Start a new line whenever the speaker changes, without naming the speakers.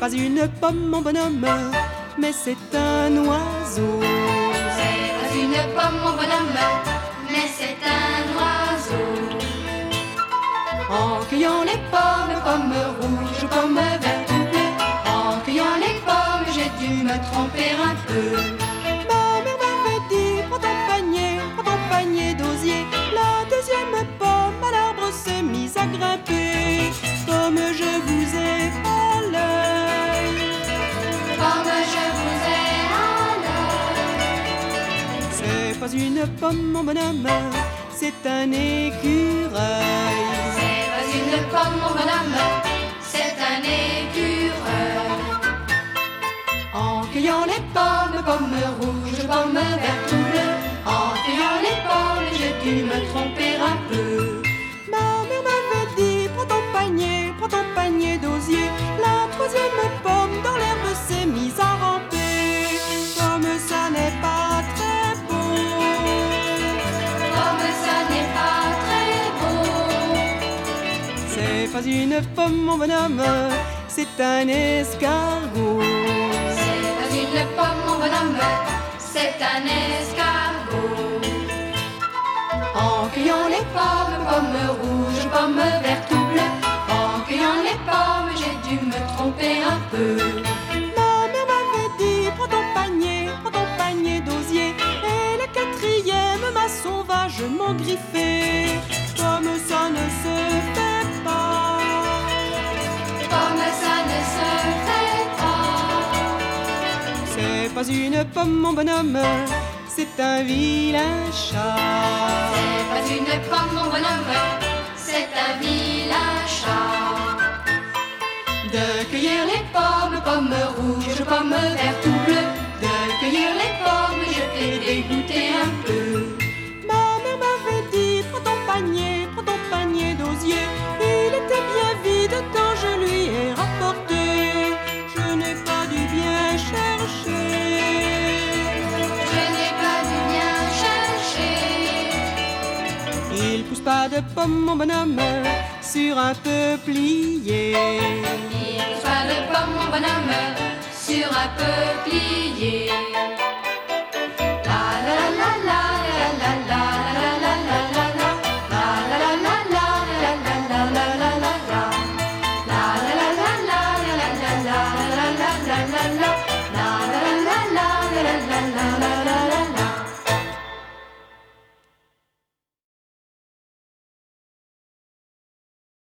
pas une pomme, mon bonhomme, mais c'est un oiseau.
C'est pas une pomme, mon bonhomme, mais c'est un oiseau.
En cueillant les pommes, pommes rouges, pommes vertes ou bleues,
En cueillant les pommes, j'ai dû me tromper un peu.
ma mère m'avait dit, prends ton panier d'osier. La deuxième pomme à l'arbre s'est mise à grimper. Comme je vous ai à l'œil,
Comme je vous ai à l'œil.
c'est pas une pomme, mon bonhomme, c'est un écureuil.
C'est pas une pomme, mon bonhomme, c'est un écureuil.
En cueillant les
Pommes, pommes rouges, pommes vertes ou bleues. En cueillant les pommes, j'ai dû me tromper un peu.
ma mère m'avait dit, prends ton panier d'osier. La troisième pomme dans l'herbe s'est mise à ramper. Comme ça n'est pas très beau,
Comme ça n'est pas très beau.
c'est pas une pomme, mon bonhomme, c'est un escargot.
C'est pas une pomme, mon bonhomme, c'est un escargot. En cueillant les pommes, pommes rouges, pommes vertes ou bleues. En cueillant les pommes, j'ai dû me tromper un peu.
Ma mère m'avait dit, prends ton panier d'osier. Et la quatrième m'a sauvagement griffé. Comme ça ne se fait pas,
Comme ça ne se fait pas.
c'est pas une pomme, mon bonhomme, c'est un vilain chat.
C'est pas une pomme, mon bonhomme, c'est un vilain chat. De cueillir les pommes, pommes rouges, pommes vertes ou bleues. De cueillir les pommes, je t'ai dégoûté un peu.
Ma mère m'avait dit, prends ton panier d'osier. Il était bien vide quand je lui ai rapporté. Je n'ai pas dû bien chercher.
Je n'ai pas dû bien chercher.
Il pousse pas de pomme, mon bonhomme, sur un peuplier.
Il pousse pas de pomme, mon bonhomme, sur un peuplier.